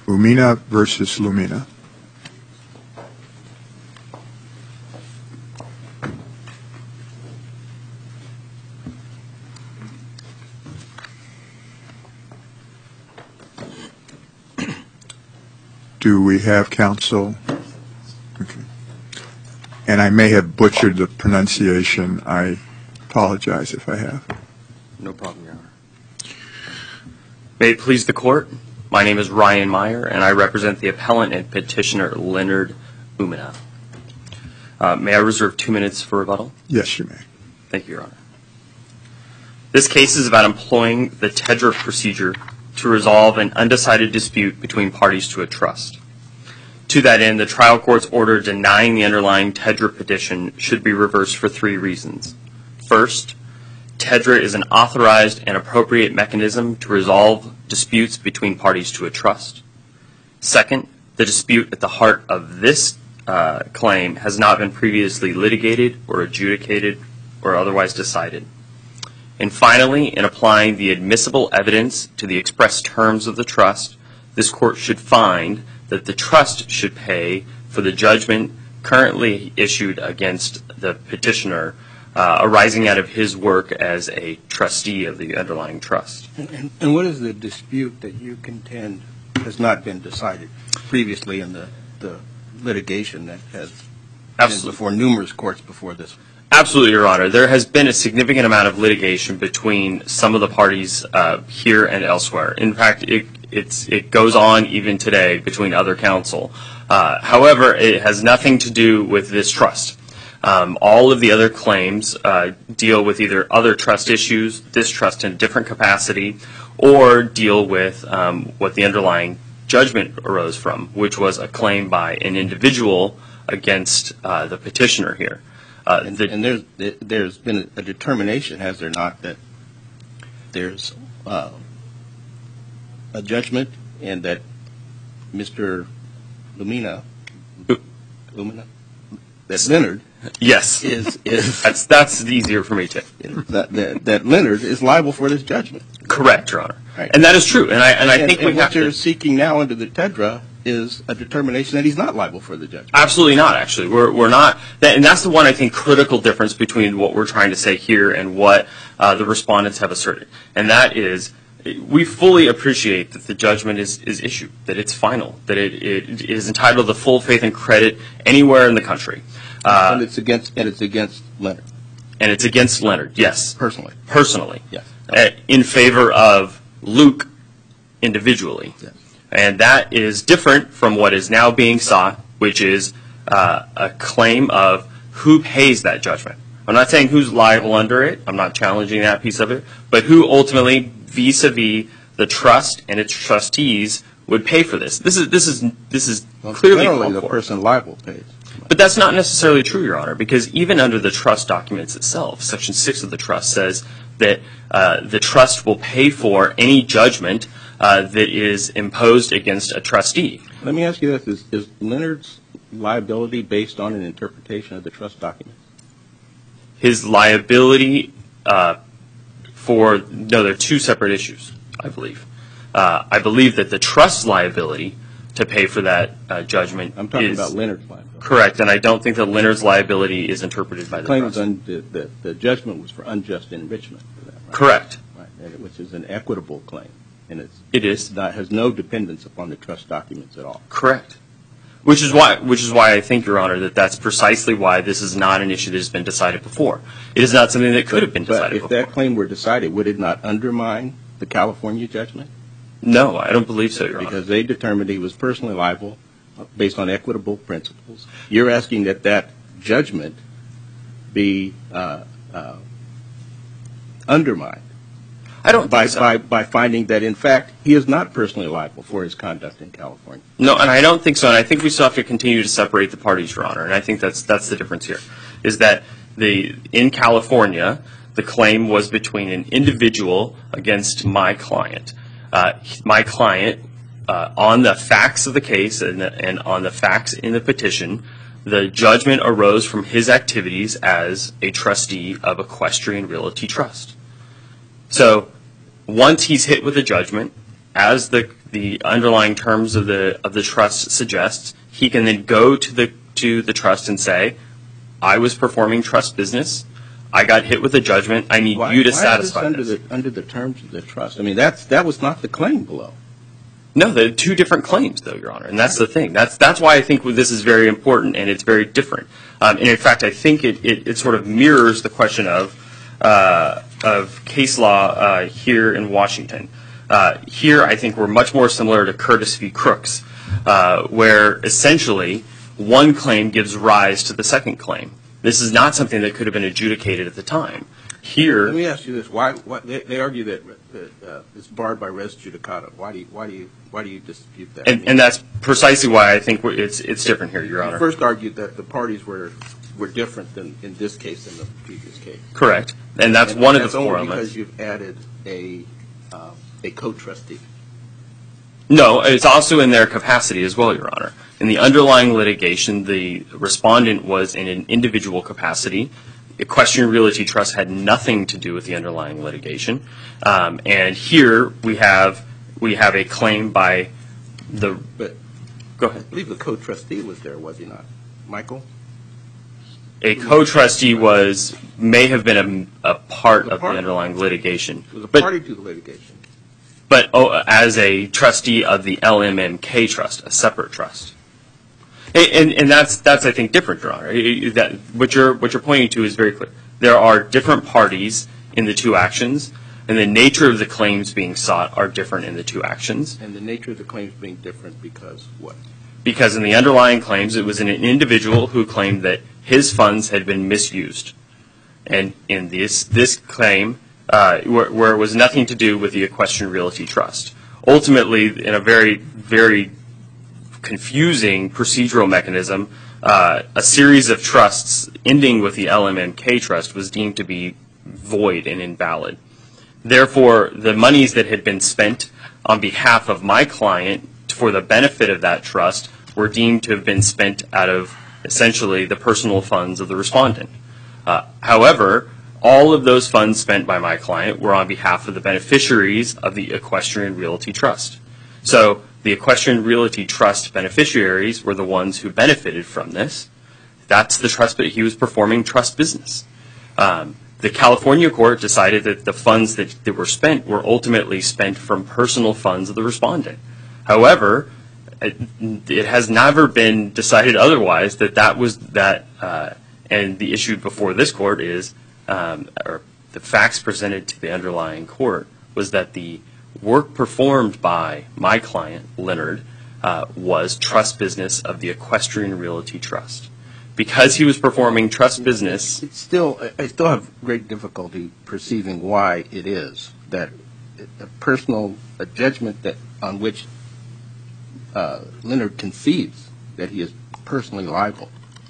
Umina versus Lumina. Do we have counsel? Okay. And I may have butchered the pronunciation. I apologize if I have. No problem, Your Honor. May it please the Court, my name is Ryan Meyer, and I represent the appellant and petitioner Leonard Umina. May I reserve 2 minutes for rebuttal? Yes, you may. Thank you, Your Honor. This case is about employing the TEDRA procedure to resolve an undecided dispute between parties to a trust. To that end, the trial court's order denying the underlying TEDRA petition should be reversed for 3 reasons. First, TEDRA is an authorized and appropriate mechanism to resolve disputes between parties to a trust. Second, the dispute at the heart of this claim has not been previously litigated or adjudicated or otherwise decided. And finally, in applying the admissible evidence to the express terms of the trust, this court should find that the trust should pay for the judgment currently issued against the petitioner arising out of his work as a trustee of the underlying trust. And what is the dispute that you contend has not been decided previously in the litigation that has been before numerous courts before this? Absolutely, Your Honor. There has been a significant amount of litigation between some of the parties here and elsewhere. In fact, it goes on even today between other counsel. However, it has nothing to do with this trust. All of the other claims deal with either other trust issues, this trust in a different capacity, or deal with what the underlying judgment arose from, which was a claim by an individual against the petitioner here. And there's been a determination, has there not, that there's a judgment and that Mr. Lumina, that Leonard, yes, is that's easier for me too. That Leonard is liable for this judgment. Correct, Your Honor. Right. And that is true. And I think what you're seeking now under the TEDRA is a determination that he's not liable for the judgment. Absolutely not, actually. We're not. And that's the one, I think, critical difference between what we're trying to say here and what the respondents have asserted. And that is, we fully appreciate that the judgment is issued, that it's final, that it is entitled to full faith and credit anywhere in the country. And it's against Leonard. And it's against Leonard, yes. Personally. Yes. Okay. In favor of Luke individually. Yes. And that is different from what is now being sought, which is a claim of who pays that judgment. I'm not saying who's liable under it. I'm not challenging that piece of it. But who ultimately, vis-a-vis the trust and its trustees, would pay for this. This is clearly generally the person liable pays. But that's not necessarily true, Your Honor, because even under the trust documents itself, Section 6 of the trust says that the trust will pay for any judgment that is imposed against a trustee. Let me ask you this. Is Leonard's liability based on an interpretation of the trust document? His liability no, there are 2 separate issues, I believe. I believe that the trust's liability to pay for that judgment I'm talking about Leonard's liability. Correct, and I don't think that Leonard's liability is interpreted by the trust. The judgment was for unjust enrichment for that, right? Correct. Right, which is an equitable claim. And it is. Has no dependence upon the trust documents at all. Correct. Which is why I think, Your Honor, that that's precisely why this is not an issue that has been decided before. It is not something that could have been decided before. But if that claim were decided, would it not undermine the California judgment? No, I don't believe so, Your Honor. Because they determined he was personally liable based on equitable principles. You're asking that judgment be undermined. I don't think so. By finding that, in fact, he is not personally liable for his conduct in California. No, and I don't think so. And I think we still have to continue to separate the parties, Your Honor. And I think that's the difference here, is that in California, the claim was between an individual against my client. My client, on the facts of the case and on the facts in the petition, the judgment arose from his activities as a trustee of Equestrian Realty Trust. So once he's hit with a judgment, as the the underlying terms of the trust suggests, he can then go to the trust and say, I was performing trust business. I got hit with a judgment. I need you to satisfy this. Under the terms of the trust? I mean, that was not the claim below. No, they're two different claims, though, Your Honor, and that's the thing. That's why I think this is very important and it's very different. And in fact, I think it sort of mirrors the question of case law here in Washington. Here, I think we're much more similar to Curtis v. Crooks, where essentially one claim gives rise to the second claim. This is not something that could have been adjudicated at the time. Here, let me ask you this: Why they argue that it's barred by res judicata? Why do you dispute that? and that's precisely why I think it's different here, Your Honor. You first argued that the parties were different than in this case than the previous case. Correct, and that's one of the four only elements. because you've added a co-trustee. No, it's also in their capacity as well, Your Honor. In the underlying litigation, the respondent was in an individual capacity. Equestrian Realty Trust had nothing to do with the underlying litigation, and here we have a claim by the. But go ahead. I believe the co-trustee was there, was he not, Michael? A co-trustee may have been a part of the underlying litigation. It was a party to the litigation. But as a trustee of the LMMK Trust, a separate trust. And that's I think different, Your Honor. What you're pointing to is very clear. There are different parties in the two actions, and the nature of the claims being sought are different in the two actions. And the nature of the claims being different because what? Because in the underlying claims, it was an individual who claimed that his funds had been misused. And in this claim, where it was nothing to do with the Equestrian Realty Trust. Ultimately, in a very, very confusing procedural mechanism, a series of trusts ending with the LMMK Trust was deemed to be void and invalid. Therefore, the monies that had been spent on behalf of my client for the benefit of that trust were deemed to have been spent out of essentially the personal funds of the respondent. However, all of those funds spent by my client were on behalf of the beneficiaries of the Equestrian Realty Trust. So the Equestrian Realty Trust beneficiaries were the ones who benefited from this. That's the trust, but he was performing trust business. The California court decided that the funds that were spent were ultimately spent from personal funds of the respondent. However, it has never been decided otherwise that was that, and the issue before this court is, or the facts presented to the underlying court was that the work performed by my client, Leonard, was trust business of the Equestrian Realty Trust. Because he was performing trust business. I still have great difficulty perceiving why it is that a judgment on which Leonard conceives that he is personally liable,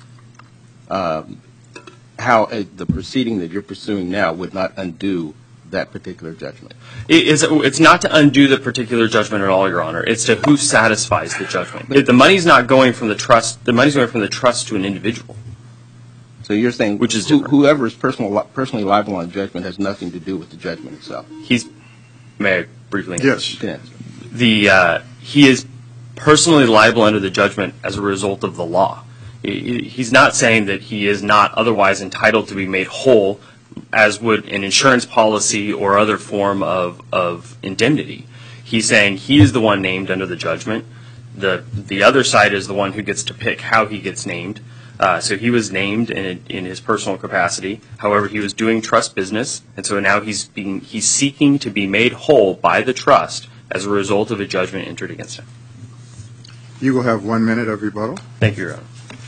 how the proceeding that you're pursuing now would not undo that particular judgment. It's not to undo the particular judgment at all, Your Honor. It's to who satisfies the judgment. The money's not going from the trust. The money's going from the trust to an individual. So you're saying which is whoever is personally liable on judgment has nothing to do with the judgment itself? May I briefly? Yes. He is personally liable under the judgment as a result of the law. He's not saying that he is not otherwise entitled to be made whole, as would an insurance policy or other form of indemnity. He's saying he is the one named under the judgment. The other side is the one who gets to pick how he gets named. So he was named in his personal capacity. However, he was doing trust business, and so now he's seeking to be made whole by the trust as a result of a judgment entered against him. You will have 1 minute of rebuttal. Thank you, Your Honor.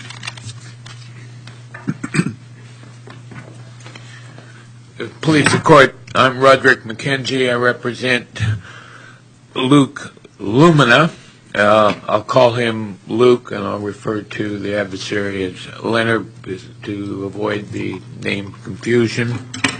Police and Court, I'm Roderick McKenzie. I represent Luke Lumina. I'll call him Luke, and I'll refer to the adversary as Leonard to avoid the name confusion.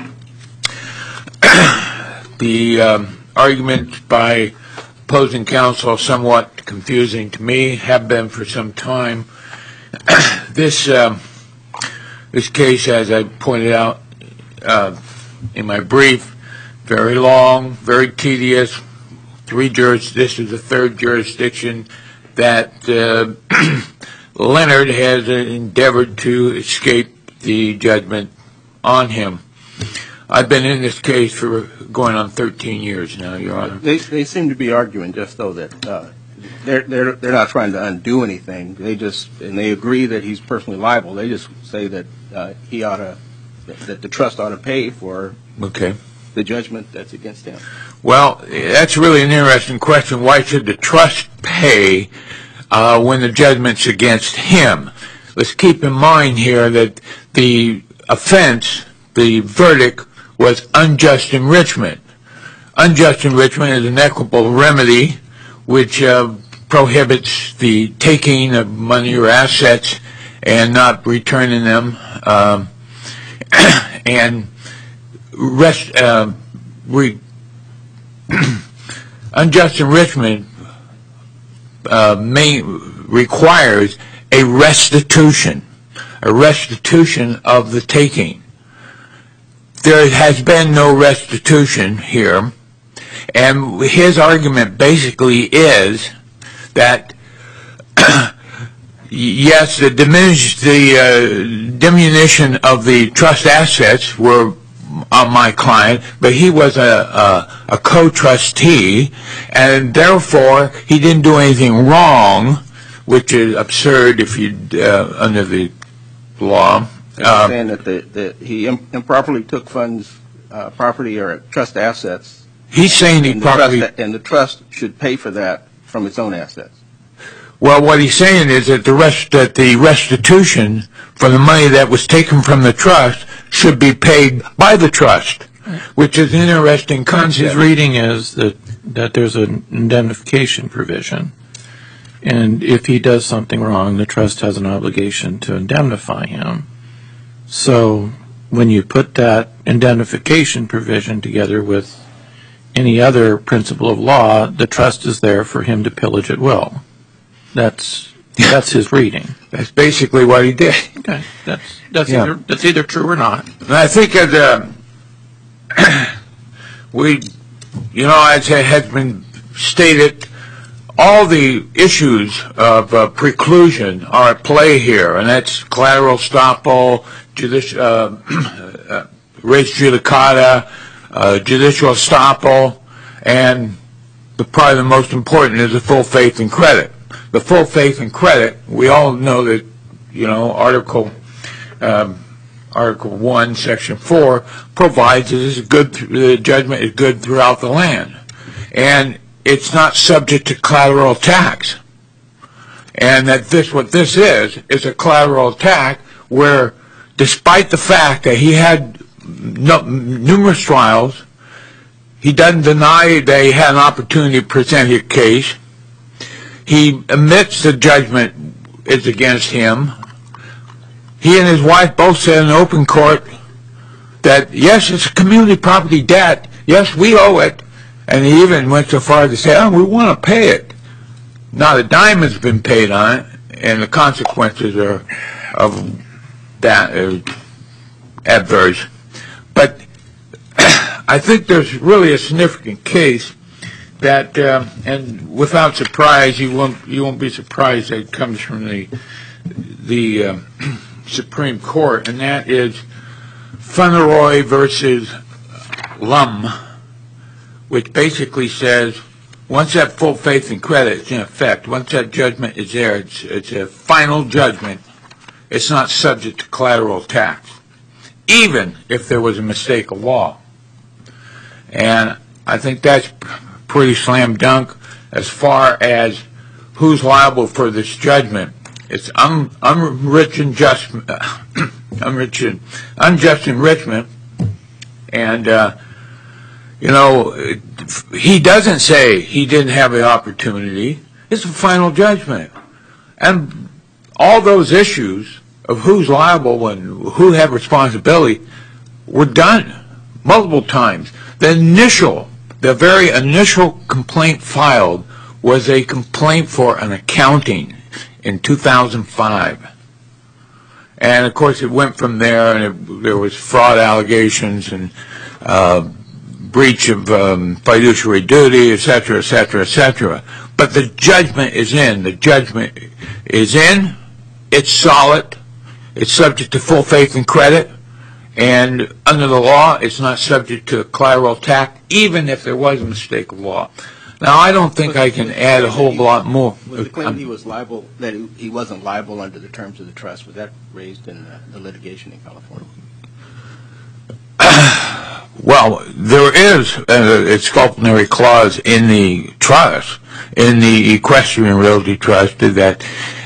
The arguments by opposing counsel are somewhat confusing to me, have been for some time. This case, as I pointed out in my brief, very long, very tedious, this is the third jurisdiction that Leonard has endeavored to escape the judgment on him. I've been in this case for going on 13 years now, Your Honor. They seem to be arguing just though that they're not trying to undo anything. They agree that he's personally liable. They just say that that the trust ought to pay for the judgment that's against him. Well, that's really an interesting question. Why should the trust pay when the judgment's against him? Let's keep in mind here that the offense, the verdict, was unjust enrichment. Unjust enrichment is an equitable remedy which prohibits the taking of money or assets and not returning them, and unjust enrichment requires a restitution of the taking. There has been no restitution here, and his argument basically is that yes, the diminution of the trust assets were on my client, but he was a co-trustee, and therefore he didn't do anything wrong, which is absurd if you under the law. Saying that he improperly took funds, property or trust assets. He's saying he properly, and the trust should pay for that from its own assets. Well, what he's saying is that the restitution for the money that was taken from the trust should be paid by the trust, which is an interesting concept. His reading is that there's an indemnification provision, and if he does something wrong, the trust has an obligation to indemnify him. So when you put that indemnification provision together with any other principle of law, the trust is there for him to pillage at will. That's his reading. That's basically what he did. Okay, that's either true or not. And I think as it has been stated, all the issues of preclusion are at play here, and that's collateral estoppel, res judicata, judicial estoppel, and probably the most important is the full faith and credit. The full faith and credit, we all know that, Article 1, Section 4 provides the judgment is good throughout the land. And it's not subject to collateral attacks. And that what this is a collateral attack where, despite the fact that he had numerous trials, he doesn't deny that he had an opportunity to present his case. He admits the judgment is against him. He and his wife both said in open court that, yes, it's a community property debt. Yes, we owe it. And he even went so far as to say, we want to pay it. Not a dime has been paid on it, and the consequences of that are adverse. But I think there's really a significant case that, and without surprise, you won't be surprised that it comes from the Supreme Court, and that is Fauneroy versus Lum, which basically says once that full faith and credit is in effect, once that judgment is there, it's a final judgment. It's not subject to collateral attacks, even if there was a mistake of law. And I think that's pretty slam dunk as far as who's liable for this judgment. It's unjust enrichment, and he doesn't say he didn't have the opportunity. It's a final judgment, and all those issues of who's liable and who had responsibility were done multiple times. The very initial complaint filed was a complaint for an accounting in 2005. And, of course, it went from there, and there was fraud allegations and breach of fiduciary duty, et cetera, et cetera, et cetera. But the judgment is in. The judgment is in. It's solid. It's subject to full faith and credit. And under the law, it's not subject to collateral attack, even if there was a mistake of law. Now, I don't think I can add a whole lot more. Was the claim he was liable, that he wasn't liable under the terms of the trust, was that raised in the litigation in California? Well, there is an exculpatory clause in the trust, in the Equestrian Realty Trust, that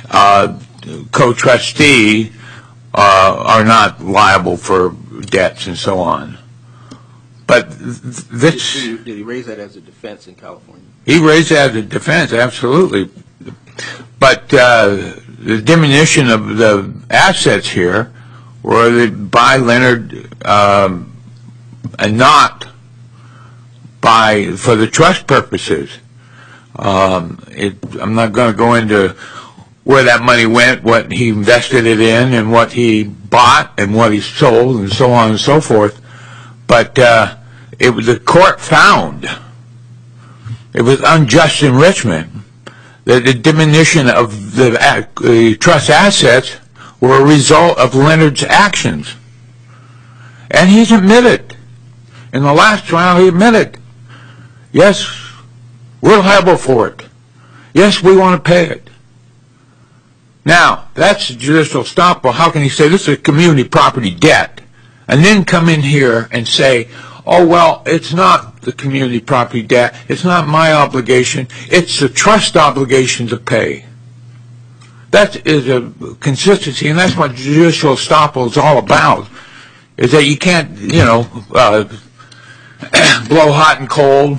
co-trustee are not liable for debts and so on. But this... Did he raise that as a defense in California? He raised that as a defense, absolutely. But the diminution of the assets here were by Leonard and not for the trust purposes. I'm not going to go into where that money went, what he invested it in, and what he bought, and what he sold, and so on and so forth. But the court found it was unjust enrichment, that the diminution of the trust assets were a result of Leonard's actions. And he's admitted. In the last trial, he admitted, yes, we're liable for it. Yes, we want to pay it. Now, that's judicial estoppel. How can he say this is a community property debt, and then come in here and say, oh, well, it's not the community property debt, it's not my obligation, it's the trust obligation to pay. That is a consistency, and that's what judicial estoppel is all about, is that you can't, blow hot and cold,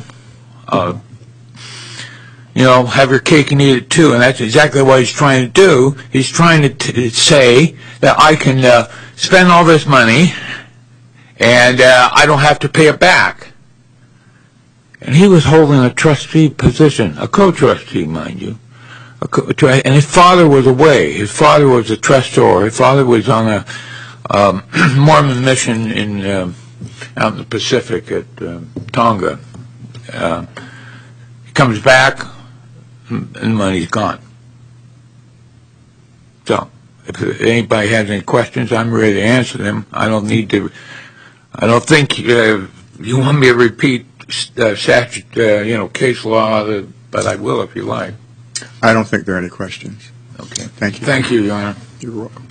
have your cake and eat it too, and that's exactly what he's trying to do. He's trying to say that I can spend all this money and I don't have to pay it back. And he was holding a trustee position, a co-trustee, mind you. And his father was away. His father was a trustor. His father was on a Mormon mission out in the Pacific at Tonga. He comes back, and the money's gone. So, if anybody has any questions, I'm ready to answer them. I don't think you want me to repeat statute, case law, but I will if you like. I don't think there are any questions. Okay. Thank you. Thank you, Your Honor. You're welcome.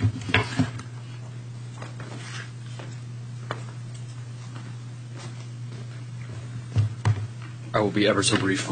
I will be ever so brief.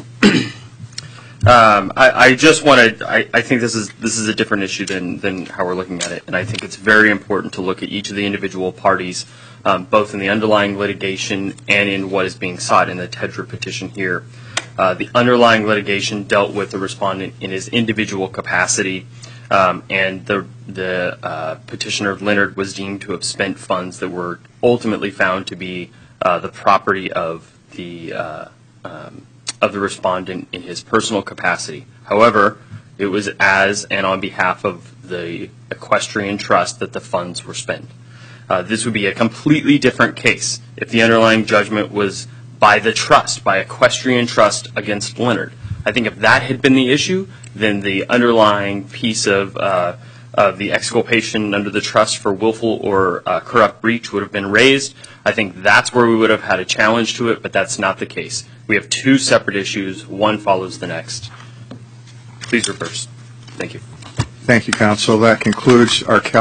I just want to. I think this is a different issue than how we're looking at it, and I think it's very important to look at each of the individual parties, both in the underlying litigation and in what is being sought in the TEDRA petition here. The underlying litigation dealt with the respondent in his individual capacity, and the petitioner Leonard was deemed to have spent funds that were ultimately found to be the property of the respondent in his personal capacity. However, it was as and on behalf of the Equestrian Trust that the funds were spent. This would be a completely different case if the underlying judgment was by the trust, by Equestrian Trust against Leonard. I think if that had been the issue, then the underlying piece of the exculpation under the trust for willful or corrupt breach would have been raised. I think that's where we would have had a challenge to it, but that's not the case. We have two separate issues. One follows the next. Please reverse. Thank you. Thank you, counsel. That concludes our